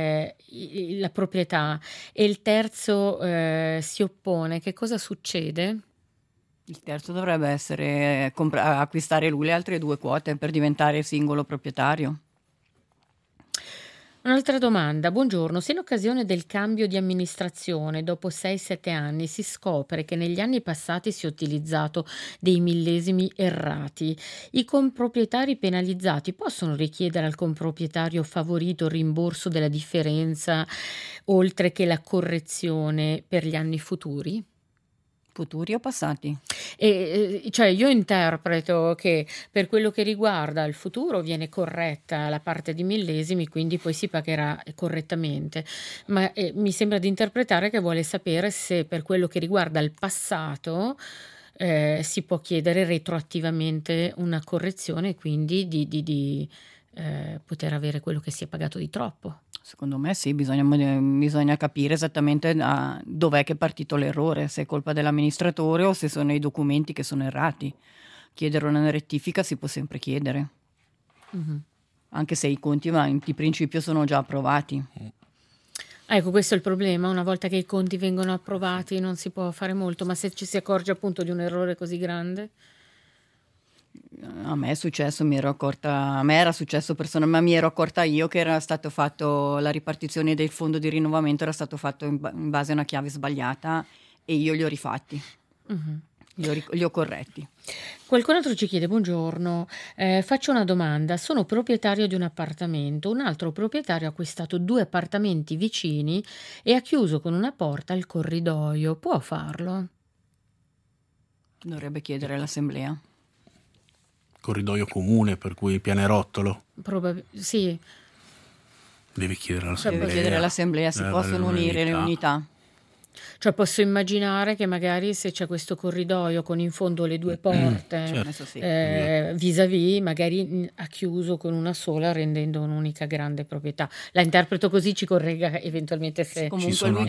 la proprietà e il terzo si oppone, che cosa succede?
Il terzo dovrebbe essere acquistare lui le altre 2 quote per diventare singolo proprietario.
Un'altra domanda, buongiorno, se in occasione del cambio di amministrazione dopo 6-7 anni si scopre che negli anni passati si è utilizzato dei millesimi errati, i comproprietari penalizzati possono richiedere al comproprietario favorito il rimborso della differenza oltre che la correzione per gli anni futuri?
Futuri o passati?
Cioè io interpreto che per quello che riguarda il futuro viene corretta la parte di millesimi, quindi poi si pagherà correttamente, ma mi sembra di interpretare che vuole sapere se per quello che riguarda il passato si può chiedere retroattivamente una correzione e quindi di poter avere quello che si è pagato di troppo.
Secondo me sì, bisogna capire esattamente dov'è che è partito l'errore, se è colpa dell'amministratore o se sono i documenti che sono errati. Chiedere una rettifica si può sempre chiedere, anche se i conti di principio sono già approvati.
Ecco, questo è il problema, una volta che i conti vengono approvati non si può fare molto, ma se ci si accorge appunto di un errore così grande?
A me è successo, a me era successo personalmente, ma mi ero accorta io che era stato fatto, la ripartizione del fondo di rinnovamento era stato fatto in base a una chiave sbagliata e io li ho rifatti, li ho corretti.
Qualcun altro ci chiede, buongiorno, faccio una domanda, sono proprietario di un appartamento, un altro proprietario ha acquistato 2 appartamenti vicini e ha chiuso con una porta il corridoio, può farlo?
Dovrebbe chiedere all'assemblea.
corridoio comune, per cui il pianerottolo.
Sì.
Deve chiedere
all'assemblea. Si possono unire le unità.
Cioè posso immaginare che magari se c'è questo corridoio con in fondo le due porte,
certo.
vis-à-vis, magari ha chiuso con una sola, rendendo un'unica grande proprietà. La interpreto così, ci corregga eventualmente se...
Comunque lui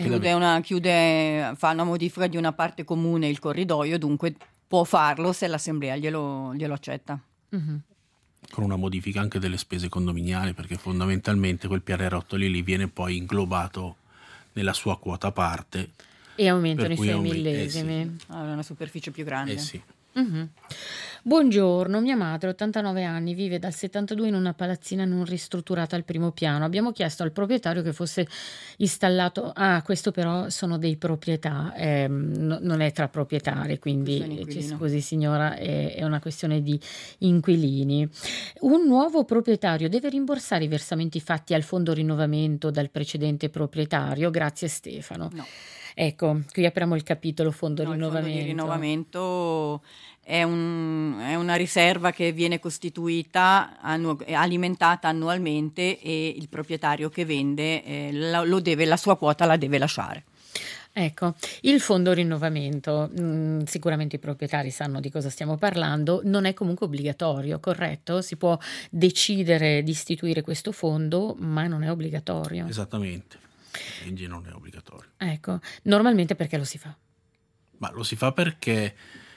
fa una modifica di una parte comune, il corridoio, dunque può farlo se l'assemblea glielo accetta.
Mm-hmm.
Con una modifica anche delle spese condominiali, perché fondamentalmente quel pianerottolo lì viene poi inglobato nella sua quota parte.
E aumentano i suoi millesimi.
Ha una superficie più grande.
Sì.
Mm-hmm. Buongiorno, mia madre, 89 anni, vive dal 72 in una palazzina non ristrutturata al primo piano. Abbiamo chiesto al proprietario che fosse installato... questo però sono dei proprietà, non è tra proprietari, quindi ci scusi signora, è una questione di inquilini. Un nuovo proprietario deve rimborsare i versamenti fatti al fondo rinnovamento dal precedente proprietario? Grazie Stefano.
No.
Ecco, qui apriamo il capitolo fondo rinnovamento.
Il fondo di rinnovamento è una riserva che viene costituita, alimentata annualmente, e il proprietario che vende la sua quota la deve lasciare.
Ecco, il fondo rinnovamento, sicuramente i proprietari sanno di cosa stiamo parlando, non è comunque obbligatorio, corretto? Si può decidere di istituire questo fondo, ma non è obbligatorio.
Esattamente. Legge non è obbligatorio.
Ecco, normalmente perché lo si fa?
Ma lo si fa perché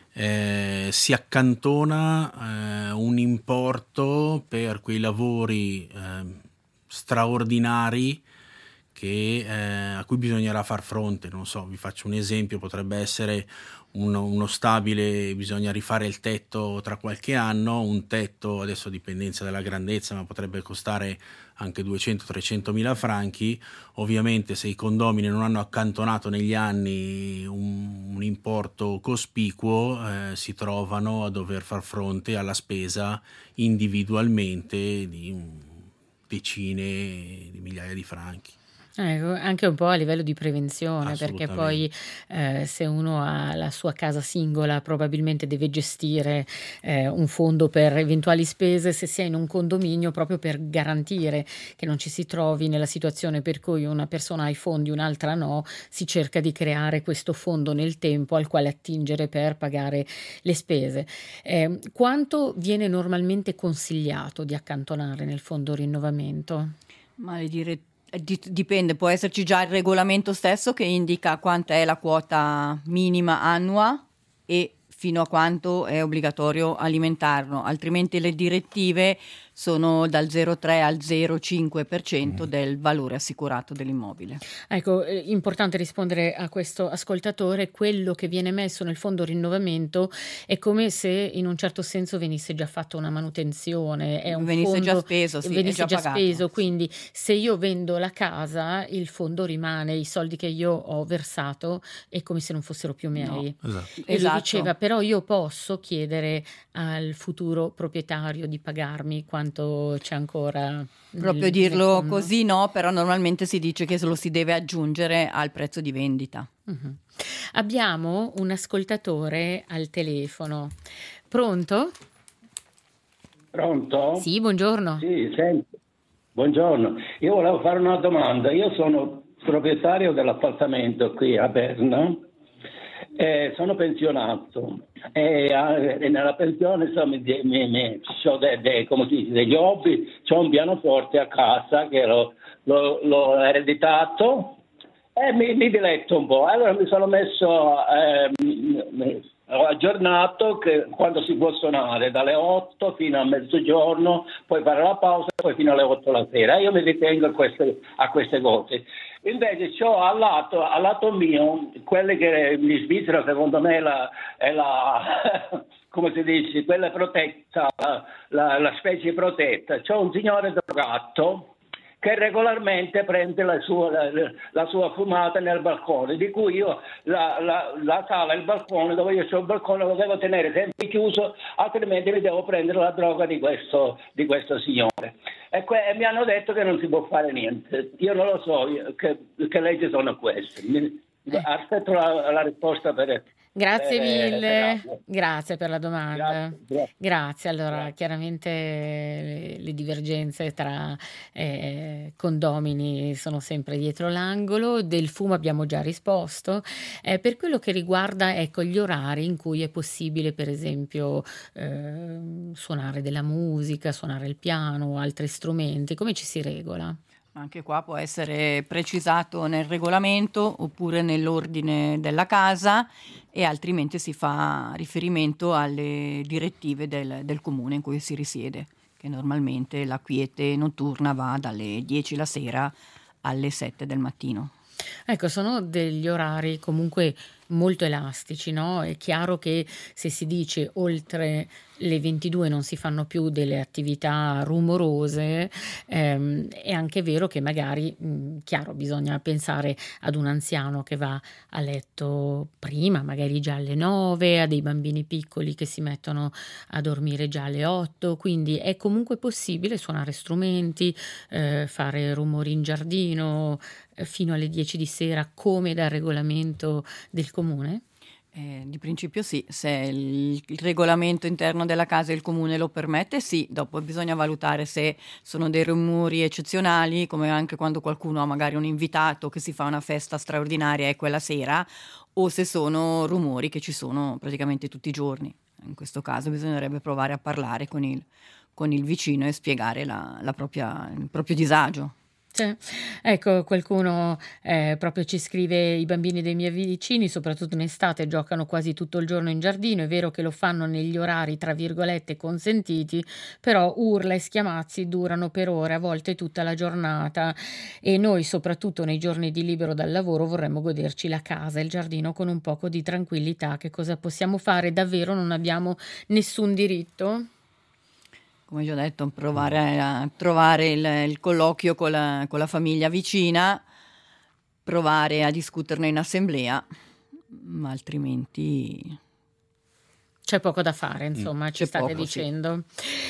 si accantona un importo per quei lavori straordinari a cui bisognerà far fronte. Non so, vi faccio un esempio, potrebbe essere uno stabile, bisogna rifare il tetto tra qualche anno, un tetto adesso a dipendenza della grandezza, ma potrebbe costare anche 200-300 mila franchi. Ovviamente se i condomini non hanno accantonato negli anni un importo cospicuo, si trovano a dover far fronte alla spesa individualmente di decine di migliaia di franchi.
Anche un po' a livello di prevenzione, perché poi se uno ha la sua casa singola probabilmente deve gestire un fondo per eventuali spese, se si è in un condominio, proprio per garantire che non ci si trovi nella situazione per cui una persona ha i fondi, un'altra no, si cerca di creare questo fondo nel tempo al quale attingere per pagare le spese. Quanto viene normalmente consigliato di accantonare nel fondo rinnovamento?
Ma dipende, può esserci già il regolamento stesso che indica quanta è la quota minima annua e fino a quanto è obbligatorio alimentarlo, altrimenti le direttive sono dal 0,3 al 0,5% del valore assicurato dell'immobile.
Ecco, importante rispondere a questo ascoltatore: quello che viene messo nel fondo rinnovamento è come se in un certo senso venisse già fatta una manutenzione, è un
venisse
fondo,
già speso, sì,
venisse
è già
già speso, quindi se io vendo la casa il fondo rimane, i soldi che io ho versato è come se non fossero più miei.
No,
E lui diceva, però io posso chiedere al futuro proprietario di pagarmi quanto c'è ancora.
Proprio dirlo così no, però normalmente si dice che lo si deve aggiungere al prezzo di vendita.
Uh-huh. Abbiamo un ascoltatore al telefono. Pronto?
Pronto?
Sì, buongiorno.
Sì, senti. Buongiorno. Io volevo fare una domanda. Io sono proprietario dell'appartamento qui a Berna. Sono pensionato e nella pensione ho degli hobby, c'ho un pianoforte a casa che l'ho ereditato e mi diletto un po'. Allora mi sono messo, ho aggiornato che quando si può suonare dalle 8 fino a mezzogiorno, poi fare la pausa, poi fino alle 8 la sera. Io mi ritengo a queste cose. Invece c'ho al lato mio, quelle che in Svizzera secondo me è la come si dice, quella protetta, la specie protetta. C'ho un signore drogato che regolarmente prende la sua fumata nel balcone, di cui io la sala, il balcone, dove io ho il balcone, lo devo tenere sempre chiuso, altrimenti mi devo prendere la droga di questo signore. E mi hanno detto che non si può fare niente. Io non lo so che leggi sono queste. Aspetto la risposta per...
Grazie mille,
grazie.
grazie per la domanda.
Grazie.
Grazie. Allora,
Grazie.
chiaramente le divergenze tra condomini sono sempre dietro l'angolo. Del fumo abbiamo già risposto. Per quello che riguarda, ecco, gli orari in cui è possibile, per esempio, suonare della musica, suonare il piano o altri strumenti, come ci si regola?
Anche qua può essere precisato nel regolamento oppure nell'ordine della casa, e altrimenti si fa riferimento alle direttive del comune in cui si risiede, che normalmente la quiete notturna va dalle 10 la sera alle 7 del mattino.
Ecco, sono degli orari comunque molto elastici, no? È chiaro che se si dice oltre le 22 non si fanno più delle attività rumorose, è anche vero che magari, chiaro, bisogna pensare ad un anziano che va a letto prima, magari già alle 9, a dei bambini piccoli che si mettono a dormire già alle 8, quindi è comunque possibile suonare strumenti, fare rumori in giardino, fino alle 10 di sera, come dal regolamento del comune?
Di principio sì, se il regolamento interno della casa e il comune lo permette, sì. Dopo bisogna valutare se sono dei rumori eccezionali, come anche quando qualcuno ha magari un invitato che si fa una festa straordinaria e quella sera, o se sono rumori che ci sono praticamente tutti i giorni. In questo caso bisognerebbe provare a parlare con il vicino e spiegare il proprio disagio.
Sì. Ecco, qualcuno proprio ci scrive: i bambini dei miei vicini, soprattutto in estate, giocano quasi tutto il giorno in giardino. È vero che lo fanno negli orari, tra virgolette, consentiti, però urla e schiamazzi durano per ore, a volte tutta la giornata, e noi, soprattutto nei giorni di libero dal lavoro, vorremmo goderci la casa e il giardino con un poco di tranquillità. Che cosa possiamo fare? Davvero non abbiamo nessun diritto?
Come già detto, provare a trovare il colloquio con la famiglia vicina, provare a discuterne in assemblea, ma altrimenti
C'è poco da fare, insomma, ci
c'è
state
poco, sì.
dicendo.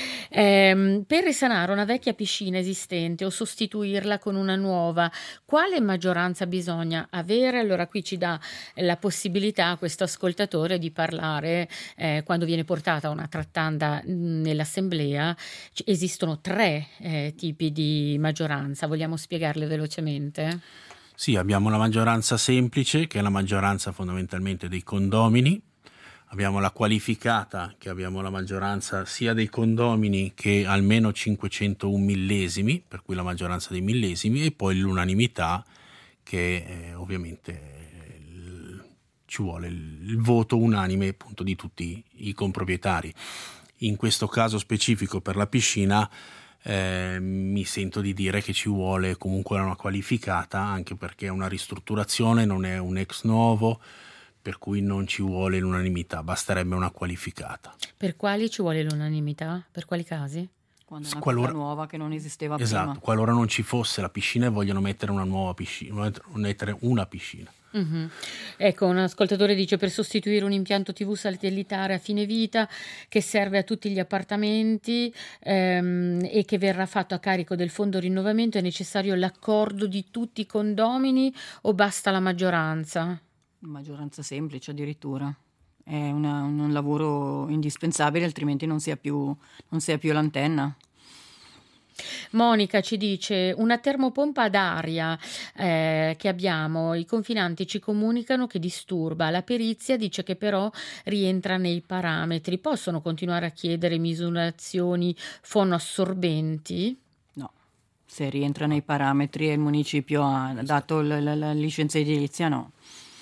Per risanare una vecchia piscina esistente o sostituirla con una nuova, quale maggioranza bisogna avere? Allora qui ci dà la possibilità questo ascoltatore di parlare quando viene portata una trattanda nell'assemblea. Esistono 3 tipi di maggioranza, vogliamo spiegarle velocemente?
Sì, abbiamo la maggioranza semplice, che è la maggioranza fondamentalmente dei condomini. Abbiamo la qualificata, che abbiamo la maggioranza sia dei condomini che almeno 501 millesimi, per cui la maggioranza dei millesimi, e poi l'unanimità, che ovviamente ci vuole il voto unanime appunto di tutti i comproprietari. In questo caso specifico per la piscina mi sento di dire che ci vuole comunque una qualificata, anche perché è una ristrutturazione, non è un ex novo, per cui non ci vuole l'unanimità, basterebbe una qualificata.
Per quali ci vuole l'unanimità? Per quali casi?
Quando è una cosa nuova che non esisteva prima.
Esatto, qualora non ci fosse la piscina e vogliono mettere una nuova piscina, mettere una piscina.
Mm-hmm. Ecco, un ascoltatore dice: per sostituire un impianto TV satellitare a fine vita che serve a tutti gli appartamenti e che verrà fatto a carico del fondo rinnovamento, è necessario l'accordo di tutti i condomini o basta la maggioranza?
Maggioranza semplice addirittura. È un lavoro indispensabile, altrimenti non si ha più l'antenna.
Monica ci dice: una termopompa ad aria che abbiamo, i confinanti ci comunicano che disturba, la perizia dice che però rientra nei parametri. Possono continuare a chiedere misurazioni fonoassorbenti?
No, se rientra nei parametri e il municipio ha dato la licenza edilizia, no.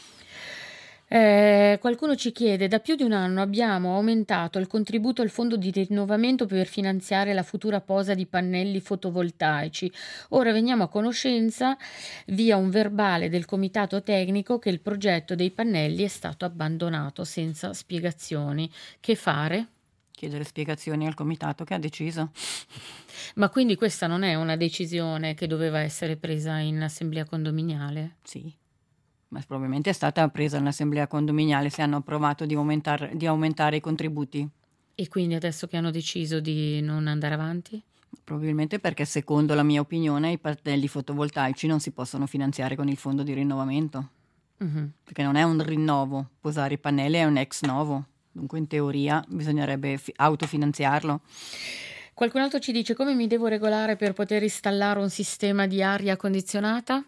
Qualcuno ci chiede: da più di un anno abbiamo aumentato il contributo al fondo di rinnovamento per finanziare la futura posa di pannelli fotovoltaici. Ora veniamo a conoscenza via un verbale del comitato tecnico che il progetto dei pannelli è stato abbandonato senza spiegazioni. Che fare?
Chiedere spiegazioni al comitato che ha deciso.
Ma quindi questa non è una decisione che doveva essere presa in assemblea condominiale?
Sì. Ma probabilmente è stata presa in assemblea condominiale se hanno approvato di aumentare i contributi.
E quindi adesso che hanno deciso di non andare avanti?
Probabilmente perché, secondo la mia opinione, i pannelli fotovoltaici non si possono finanziare con il fondo di rinnovamento. perché non è un rinnovo, posare i pannelli è un ex novo, dunque in teoria bisognerebbe autofinanziarlo.
Qualcun altro ci dice: come mi devo regolare per poter installare un sistema di aria condizionata?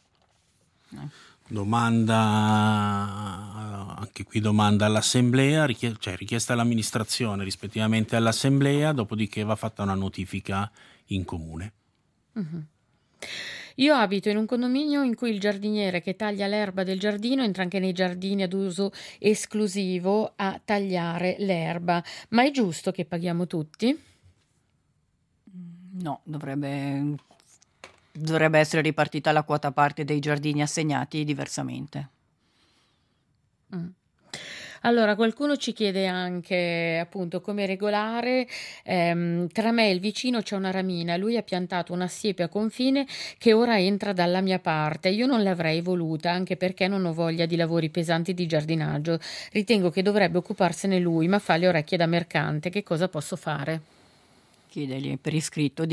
Anche qui domanda all'assemblea, richiesta all'amministrazione rispettivamente all'assemblea, dopodiché va fatta una notifica in comune.
Io abito in un condominio in cui il giardiniere che taglia l'erba del giardino entra anche nei giardini ad uso esclusivo a tagliare l'erba, ma è giusto che paghiamo tutti?
No, dovrebbe essere ripartita la quota parte dei giardini assegnati diversamente.
Allora, qualcuno ci chiede anche appunto come regolare. Tra me e il vicino c'è una ramina, lui ha piantato una siepe a confine che ora entra dalla mia parte. Io non l'avrei voluta, anche perché non ho voglia di lavori pesanti di giardinaggio. Ritengo che dovrebbe occuparsene lui, ma fa le orecchie da mercante. Che cosa posso fare?
Chiedergli per iscritto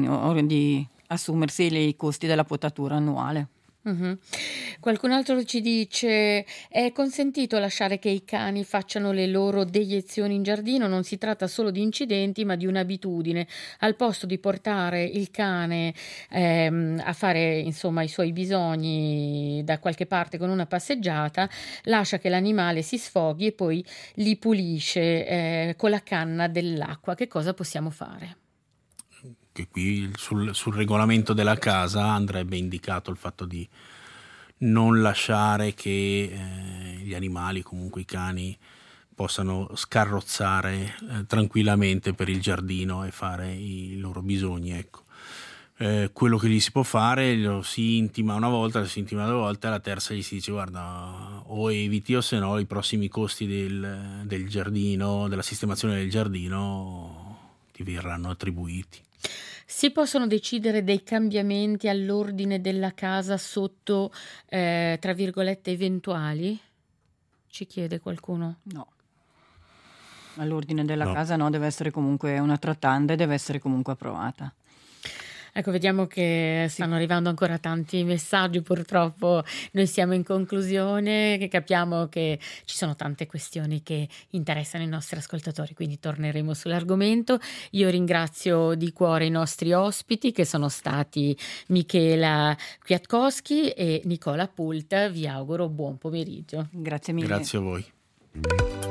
di assumersi i costi della potatura annuale.
Qualcun altro ci dice: è consentito lasciare che i cani facciano le loro deiezioni in giardino? Non si tratta solo di incidenti, ma di un'abitudine. Al posto di portare il cane a fare insomma i suoi bisogni da qualche parte con una passeggiata, lascia che l'animale si sfoghi e poi li pulisce con la canna dell'acqua. Che cosa possiamo fare?
Che qui sul regolamento della casa andrebbe indicato il fatto di non lasciare che gli animali, comunque i cani, possano scarrozzare tranquillamente per il giardino e fare i loro bisogni, ecco. Quello che gli si può fare, lo si intima una volta, lo si intima due volte, alla terza gli si dice: guarda, o eviti o se no i prossimi costi del giardino, della sistemazione del giardino ti verranno attribuiti.
Si possono decidere dei cambiamenti all'ordine della casa sotto, tra virgolette, eventuali? Ci chiede qualcuno.
No. All'ordine della casa no, deve essere comunque una trattanda e deve essere comunque approvata.
Ecco, vediamo che stanno arrivando ancora tanti messaggi, purtroppo noi siamo in conclusione, che capiamo che ci sono tante questioni che interessano i nostri ascoltatori, quindi torneremo sull'argomento. Io ringrazio di cuore i nostri ospiti che sono stati Michela Kwiatkowski e Nicola Pult. Vi auguro buon pomeriggio.
Grazie mille.
Grazie a voi.